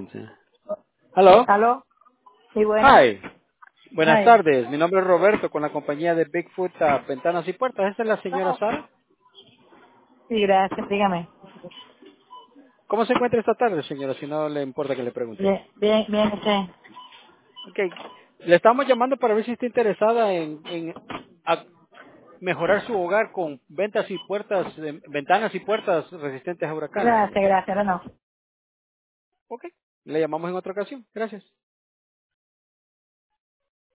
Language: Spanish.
Sí. Hello. ¿Aló? Sí, buena. Hi. Buenas Ay, tardes. Mi nombre es Roberto con la compañía de Bigfoot Ventanas y Puertas. ¿Esta es la señora Sara? sí, gracias, dígame. ¿Cómo se encuentra esta tarde, señora? Si no le importa que le pregunte. Bien, bien, bien, sí. Ok. Le estamos llamando para ver si está interesada en mejorar su hogar con ventas y puertas, ventanas y puertas resistentes a huracanes, Gracias, señora. gracias, no. Ok. Le llamamos en otra ocasión. Gracias.